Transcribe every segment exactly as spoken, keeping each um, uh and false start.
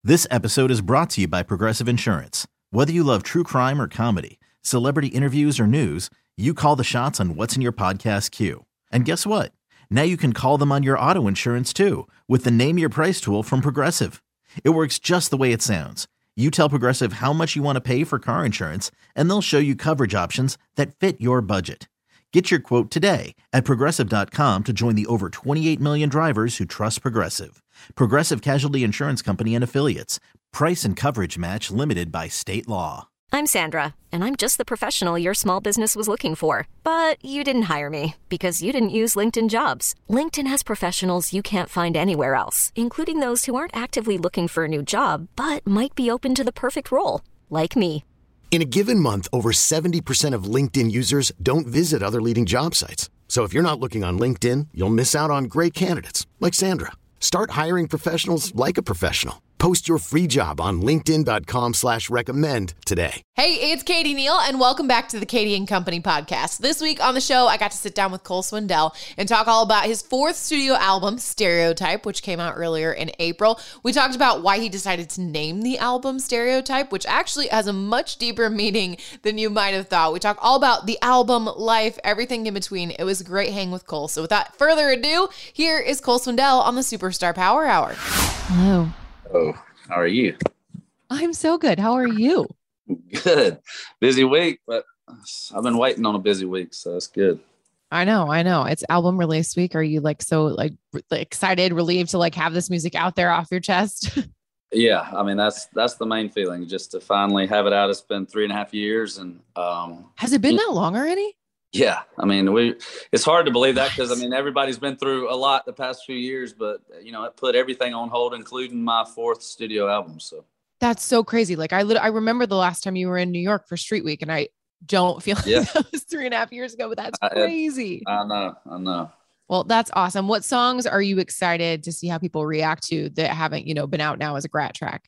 This episode is brought to you by Progressive Insurance. Whether you love true crime or comedy, celebrity interviews or news, you call the shots on what's in your podcast queue. And guess what? Now you can call them on your auto insurance too with the Name Your Price tool from Progressive. It works just the way it sounds. You tell Progressive how much you want to pay for car insurance, and they'll show you coverage options that fit your budget. Get your quote today at progressive dot com to join the over twenty-eight million drivers who trust Progressive. Progressive Casualty Insurance Company and Affiliates. Price and coverage match limited by state law. I'm Sandra, and I'm just the professional your small business was looking for. But you didn't hire me because you didn't use LinkedIn Jobs. LinkedIn has professionals you can't find anywhere else, including those who aren't actively looking for a new job, but might be open to the perfect role, like me. In a given month, over seventy percent of LinkedIn users don't visit other leading job sites. So if you're not looking on LinkedIn, you'll miss out on great candidates like Sandra. Start hiring professionals like a professional. Post your free job on linkedin dot com slash recommend today. Hey, it's Katie Neal, and welcome back to the Katie and Company podcast. This week on the show, I got to sit down with Cole Swindell and talk all about his fourth studio album, Stereotype, which came out earlier in April. We talked about why he decided to name the album Stereotype, which actually has a much deeper meaning than you might have thought. We talk all about the album, life, everything in between. It was a great hang with Cole. So without further ado, here is Cole Swindell on the Superstar Power Hour. Hello. Oh, how are you? I'm so good. How are you? Good. Busy week, but I've been waiting on a busy week, so it's good. I know, I know. It's album release week. Are you like so like re- excited, relieved to like have this music out there off your chest? Yeah, I mean that's that's the main feeling, just to finally have it out. It's been three and a half years, and um, has it been that long already? Yeah, I mean, we. It's hard to believe that because I mean everybody's been through a lot the past few years, but you know it put everything on hold, including my fourth studio album. So that's so crazy. Like I, lit- I remember the last time you were in New York for Street Week, and I don't feel like yeah. that was three and a half years ago, but that's I, crazy. I know, I know. Well, that's awesome. What songs are you excited to see how people react to that haven't, you know, been out now as a Grat track?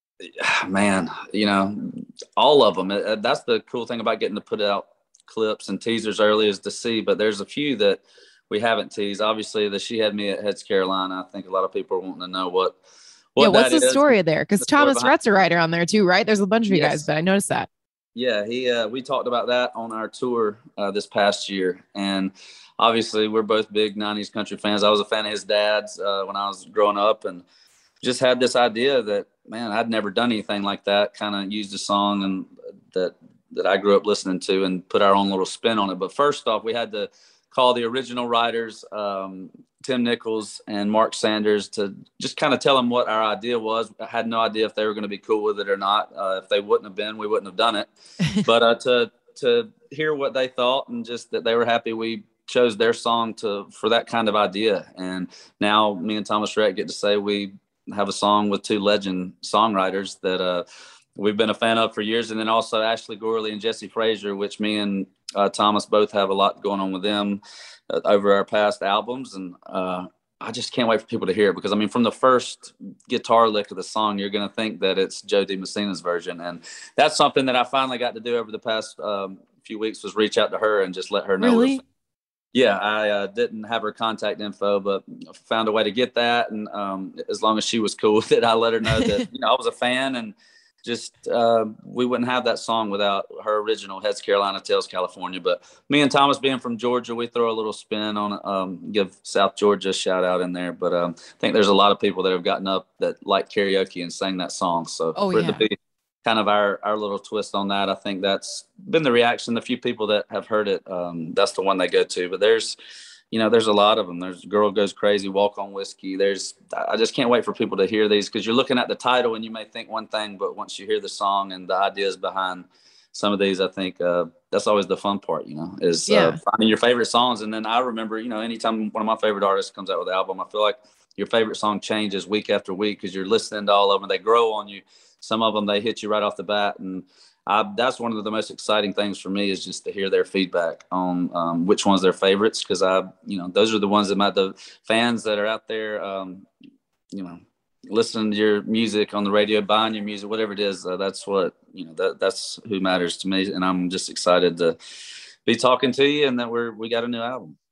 Man, you know, all of them. That's the cool thing about getting to put out clips and teasers early is to see, but there's a few that we haven't teased. Obviously, the She Had Me at Heads Carolina. I think a lot of people are wanting to know what. what yeah, what's that the is. story there? Because Thomas behind- Rhett's a writer on there too, right? There's a bunch of you Yes. guys, but I noticed that. Yeah, he. Uh, we talked about that on our tour uh, this past year, and obviously we're both big nineties country fans. I was a fan of his dad's uh, when I was growing up, and just had this idea that man, I'd never done anything like that. Kind of used a song and that. that I grew up listening to and put our own little spin on it. But first off, we had to call the original writers, um, Tim Nichols and Mark Sanders, to just kind of tell them what our idea was. I had no idea if they were going to be cool with it or not. Uh, if they wouldn't have been, we wouldn't have done it. But uh, to to hear what they thought and just that they were happy we chose their song to for that kind of idea. And now me and Thomas Rhett get to say we have a song with two legend songwriters that uh, – we've been a fan of for years. And then also Ashley Gorley and Jesse Frazier, which me and uh, Thomas both have a lot going on with them uh, over our past albums. And uh, I just can't wait for people to hear it because, I mean, from the first guitar lick of the song, you're going to think that it's Joe DiMessina's version. And that's something that I finally got to do over the past um, few weeks was reach out to her and just let her know. Really? Yeah, I uh, didn't have her contact info, but found a way to get that. And um, as long as she was cool with it, I let her know that, you know, I was a fan and just uh, we wouldn't have that song without her original Heads Carolina, Tails California. But me and Thomas being from Georgia, we throw a little spin on it, um, give South Georgia a shout out in there. But um, I think there's a lot of people that have gotten up that like karaoke and sang that song. So oh, for yeah. it to be kind of our, our little twist on that, I think that's been the reaction. The few people that have heard it, um, that's the one they go to. But there's, you know, there's a lot of them. There's Girl Goes Crazy, Walk on Whiskey. There's, I just can't wait for people to hear these because you're looking at the title and you may think one thing, but once you hear the song and the ideas behind some of these, I think uh, that's always the fun part, you know, is yeah. uh, finding your favorite songs. And then I remember, you know, anytime one of my favorite artists comes out with an album, I feel like your favorite song changes week after week because you're listening to all of them. They grow on you. Some of them, they hit you right off the bat. And I, that's one of the most exciting things for me is just to hear their feedback on um, which one's their favorites. Cause I, you know, those are the ones that my, the fans that are out there, um, you know, listening to your music on the radio, buying your music, whatever it is. Uh, that's what, you know, that that's who matters to me. And I'm just excited to be talking to you and that we're, we got a new album.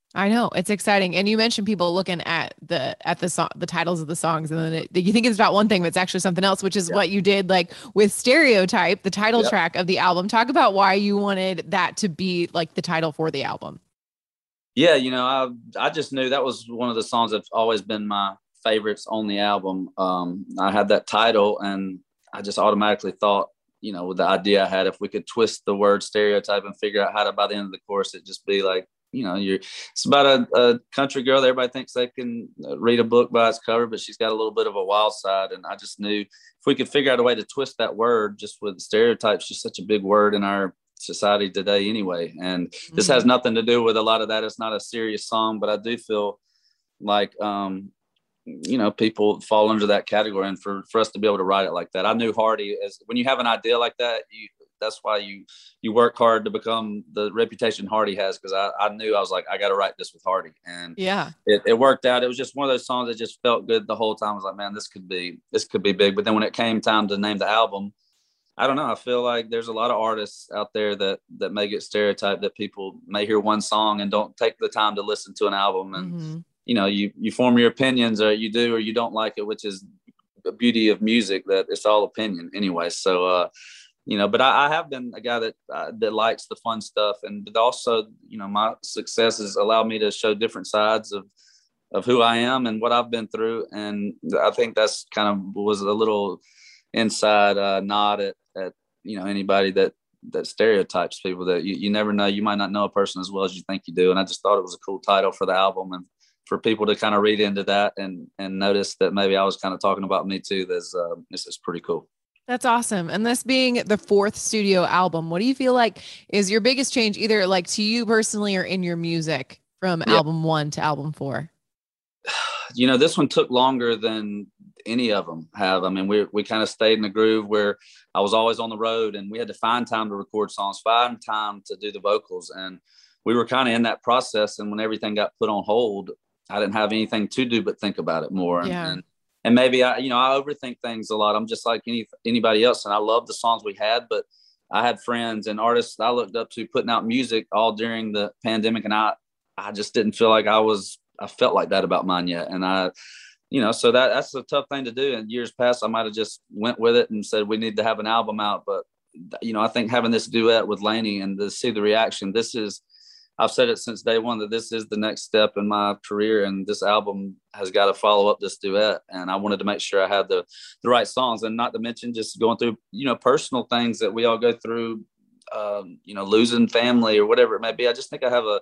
I know, it's exciting. And you mentioned people looking at the at the song, the titles of the songs, and then it, you think it's about one thing, but it's actually something else, which is Yep. what you did like with Stereotype, the title Yep. track of the album. Talk about why you wanted that to be like the title for the album. Yeah, you know, I I just knew that was one of the songs that's always been my favorites on the album. Um, I had that title, and I just automatically thought, you know, with the idea I had, if we could twist the word stereotype and figure out how to, by the end of the chorus, it just be like, you know, you're, it's about a, a country girl that everybody thinks they can read a book by its cover, but she's got a little bit of a wild side. And I just knew if we could figure out a way to twist that word, just with stereotypes, just such a big word in our society today anyway. And mm-hmm. this has nothing to do with a lot of that. It's not a serious song, but I do feel like, um, you know, people fall under that category. And for, for us to be able to write it like that, I knew Hardy, as when you have an idea like that, you, that's why you, you work hard to become the reputation Hardy has. Cause I, I knew I was like, I got to write this with Hardy. And yeah, it, it worked out. It was just one of those songs that just felt good the whole time. I was like, man, this could be, this could be big. But then when it came time to name the album, I don't know. I feel like there's a lot of artists out there that, that may get stereotyped, that people may hear one song and don't take the time to listen to an album. And, mm-hmm. you know, you, you form your opinions, or you do, or you don't like it, which is the beauty of music, that it's all opinion anyway. So, uh, you know, but I, I have been a guy that, uh, that likes the fun stuff. And but also, you know, my successes allow me to show different sides of, of who I am and what I've been through. And I think that's kind of was a little inside uh, nod at, at, you know, anybody that, that stereotypes people, that you, you never know. You might not know a person as well as you think you do. And I just thought it was a cool title for the album, and for people to kind of read into that and, and notice that maybe I was kind of talking about me too. This, uh, this is pretty cool. That's awesome. And this being the fourth studio album, what do you feel like is your biggest change, either like to you personally or in your music, from yeah. album one to album four? You know, this one took longer than any of them have. I mean, we we kind of stayed in the groove where I was always on the road, and we had to find time to record songs, find time to do the vocals. And we were kind of in that process. And when everything got put on hold, I didn't have anything to do but think about it more. And, yeah. and And maybe I, you know, I overthink things a lot. I'm just like any anybody else, and I love the songs we had. But I had friends and artists I looked up to putting out music all during the pandemic, and I, I just didn't feel like I was, I felt like that about mine yet. And I, you know, so that that's a tough thing to do. In years past, I might have just went with it and said we need to have an album out. But you know, I think having this duet with Lainey and to see the reaction, this is. I've said it since day one that this is the next step in my career, and this album has got to follow up this duet. And I wanted to make sure I had the, the right songs, and not to mention just going through, you know, personal things that we all go through, um, you know, losing family or whatever it may be. I just think I have a,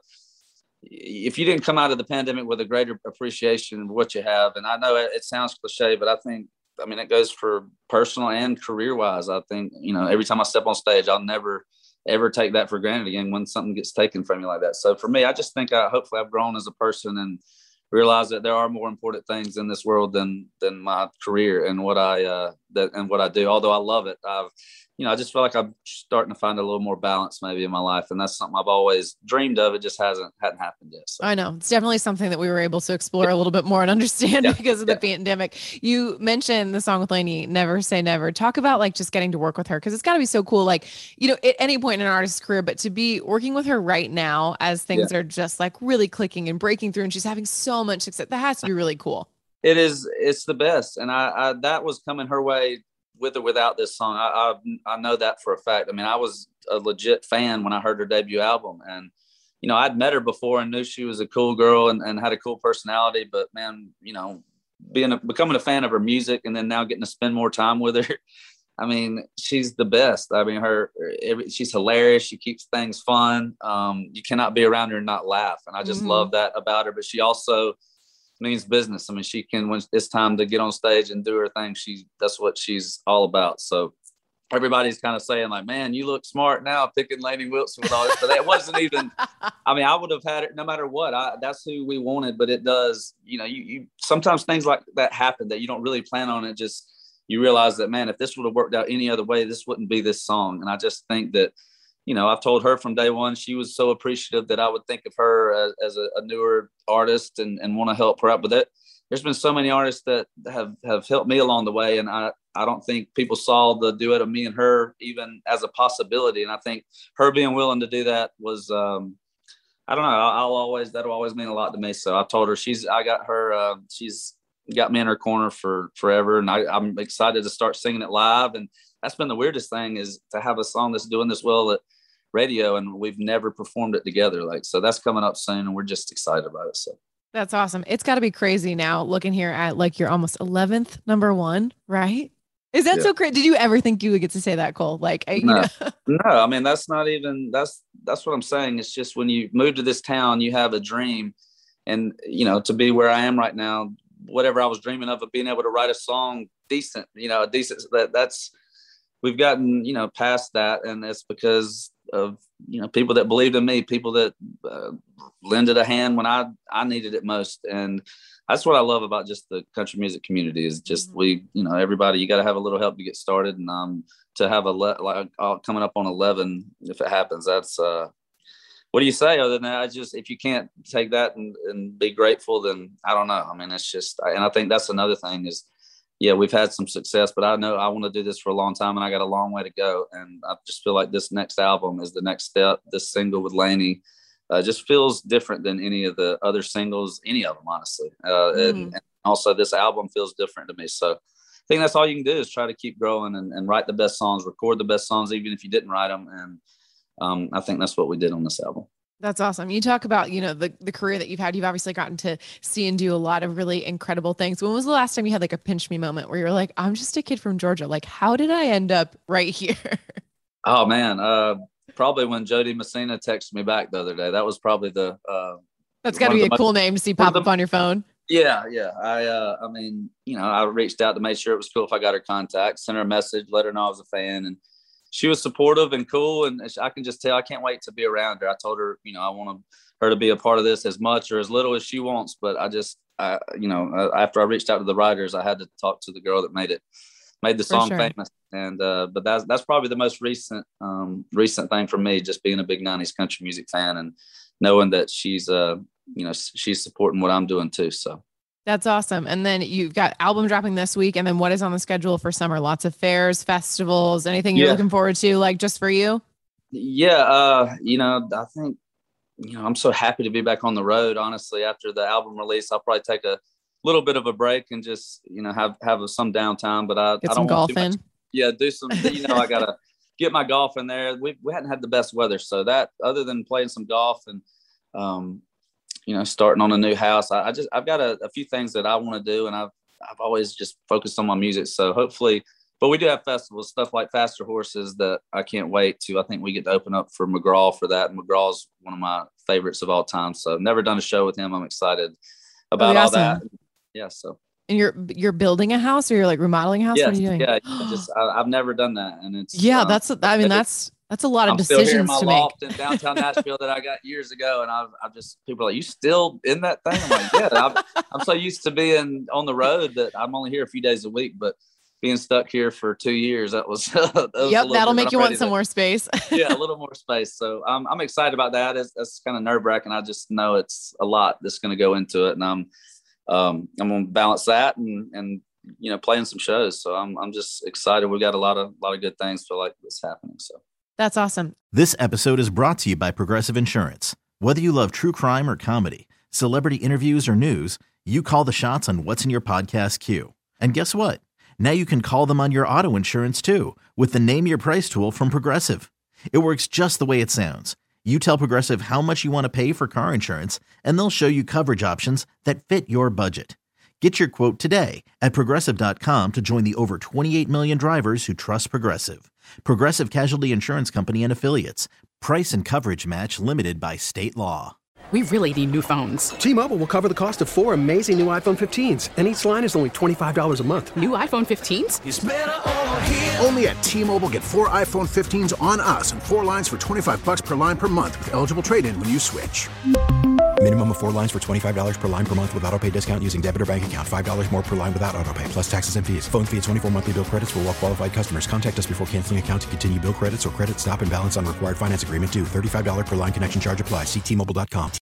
if you didn't come out of the pandemic with a greater appreciation of what you have, and I know it, it sounds cliche, but I think, I mean, it goes for personal and career wise. I think, you know, every time I step on stage, I'll never ever take that for granted again when something gets taken from you like that. So for me, I just think I hopefully I've grown as a person and realize that there are more important things in this world than than my career and what I uh that and what I do. Although I love it, I've you know I just feel like I'm starting to find a little more balance maybe in my life, and that's something I've always dreamed of. It just hasn't hadn't happened yet. So. I know it's definitely something that we were able to explore a little bit more and understand yeah. because of the yeah. pandemic. You mentioned the song with Lainey, Never Say Never. Talk about like just getting to work with her, because it's got to be so cool. Like, you know, at any point in an artist's career, but to be working with her right now as things yeah. are just like really clicking and breaking through, and she's having so much success. That has to be really cool. It is. It's the best, and I, I that was coming her way. With or without this song, I, I I know that for a fact. I mean, I was a legit fan when I heard her debut album, and you know, I'd met her before and knew she was a cool girl and, and had a cool personality. But man, you know, being a, becoming a fan of her music and then now getting to spend more time with her, I mean, she's the best. I mean, her every, she's hilarious. She keeps things fun. Um, you cannot be around her and not laugh, and I just mm-hmm. love that about her. But she also means business. I mean, she can, when it's time to get on stage and do her thing, she's, that's what she's all about. So everybody's kind of saying like, man, you look smart now picking Lainey Wilson with all this, but that wasn't even, I mean, I would have had it no matter what. I, that's who we wanted, but it does, you know, you, you, sometimes things like that happen that you don't really plan on it. Just, you realize that, man, if this would have worked out any other way, this wouldn't be this song. And I just think that, you know, I've told her from day one, she was so appreciative that I would think of her as, as a, a newer artist and, and want to help her out. But that, there's been so many artists that have, have helped me along the way. And I, I don't think people saw the duet of me and her even as a possibility. And I think her being willing to do that was, um, I don't know. I'll, I'll always, that'll always mean a lot to me. So I told her she's, I got her, uh, she's got me in her corner for forever. And I, I'm excited to start singing it live. And that's been the weirdest thing, is to have a song that's doing this well at radio, and we've never performed it together. Like, so that's coming up soon, and we're just excited about it. So that's awesome. It's got to be crazy now looking here at like your almost eleventh number one, right? Is that yeah. so crazy? Did you ever think you would get to say that, Cole? Like, I, you no, know. no, I mean, that's not even, that's, that's what I'm saying. It's just when you move to this town, you have a dream, and, you know, to be where I am right now, whatever I was dreaming of, of being able to write a song decent, you know, a decent, that that's, we've gotten, you know, past that. And it's because of, you know, people that believed in me, people that uh, lended a hand when I, I needed it most. And that's what I love about just the country music community, is just we, you know, everybody, you got to have a little help to get started. And um, to have a, le- like uh, coming up on eleven, if it happens, that's, uh, what do you say other than that? I just, if you can't take that and, and be grateful, then I don't know. I mean, it's just, and I think that's another thing is, yeah, we've had some success, but I know I want to do this for a long time, and I got a long way to go. And I just feel like this next album is the next step. This single with Lainey uh, just feels different than any of the other singles, any of them, honestly. Uh, mm. and, and also this album feels different to me. So I think that's all you can do, is try to keep growing and, and write the best songs, record the best songs, even if you didn't write them. And um, I think that's what we did on this album. That's awesome. You talk about, you know, the, the career that you've had. You've obviously gotten to see and do a lot of really incredible things. When was the last time you had like a pinch me moment where you're like, I'm just a kid from Georgia. Like, how did I end up right here? Oh man. Uh, probably when Jody Messina texted me back the other day. That was probably the, uh, that's gotta be a cool name to see pop up on your phone. Yeah. Yeah. I, uh, I mean, you know, I reached out to make sure it was cool if I got her contact, sent her a message, let her know I was a fan, and she was supportive and cool. And I can just tell, I can't wait to be around her. I told her, you know, I want her to be a part of this as much or as little as she wants. But I just, I, you know, after I reached out to the writers, I had to talk to the girl that made it, made the song sure. famous. And, uh, but that's, that's probably the most recent, um, recent thing for me, just being a big nineties country music fan and knowing that she's, uh, you know, she's supporting what I'm doing too. So. That's awesome. And then you've got album dropping this week. And then what is on the schedule for summer? Lots of fairs, festivals, anything you're yeah. looking forward to, like just for you? Yeah. Uh, you know, I think, you know, I'm so happy to be back on the road. Honestly, after the album release, I'll probably take a little bit of a break and just, you know, have, have some downtime, but I, get I don't some golf in. Much, yeah. Do some, you know, I got to get my golf in there. We, we hadn't had the best weather. So that, other than playing some golf and, um, you know, starting on a new house, I, I just, I've got a, a few things that I want to do, and I've, I've always just focused on my music. So hopefully, but we do have festivals, stuff like Faster Horses that I can't wait to. I think we get to open up for McGraw for that. And McGraw's one of my favorites of all time. So I've never done a show with him. I'm excited about all that. Yeah. So. And you're, you're building a house, or you're like remodeling a house? Yes, what are you doing? Yeah. I just, I, I've never done that. And it's, yeah, um, that's, I mean, that's, That's a lot of I'm decisions still here in my to loft make. in downtown Nashville that I got years ago. And I've, I've just, people are like, you still in that thing? I'm like, yeah, I'm, I'm so used to being on the road that I'm only here a few days a week, but being stuck here for two years, that was, that was yep. That'll make you want some to, more space. yeah. A little more space. So I'm, I'm excited about that. It's, it's kind of nerve wracking. I just know it's a lot that's going to go into it. And I'm, um, I'm going to balance that and, and, you know, playing some shows. So I'm, I'm just excited. We've got a lot of, a lot of good things feel like this happening. So. That's awesome. This episode is brought to you by Progressive Insurance. Whether you love true crime or comedy, celebrity interviews or news, you call the shots on what's in your podcast queue. And guess what? Now you can call them on your auto insurance too with the Name Your Price tool from Progressive. It works just the way it sounds. You tell Progressive how much you want to pay for car insurance, and they'll show you coverage options that fit your budget. Get your quote today at Progressive dot com to join the over twenty-eight million drivers who trust Progressive. Progressive Casualty Insurance Company and Affiliates. Price and coverage match limited by state law. We really need new phones. T-Mobile will cover the cost of four amazing new iPhone fifteens, and each line is only twenty-five dollars a month. New iPhone fifteens? It's better over here. Only at T-Mobile, get four iPhone fifteens on us and four lines for twenty-five bucks per line per month with eligible trade-in when you switch. Minimum of four lines for twenty-five dollars per line per month with autopay discount using debit or bank account. five dollars more per line without autopay, plus taxes and fees. Phone fee at twenty-four monthly bill credits for well-qualified customers. Contact us before canceling account to continue bill credits or credit stop and balance on required finance agreement due. thirty-five dollars per line connection charge applies. See T Mobile dot com.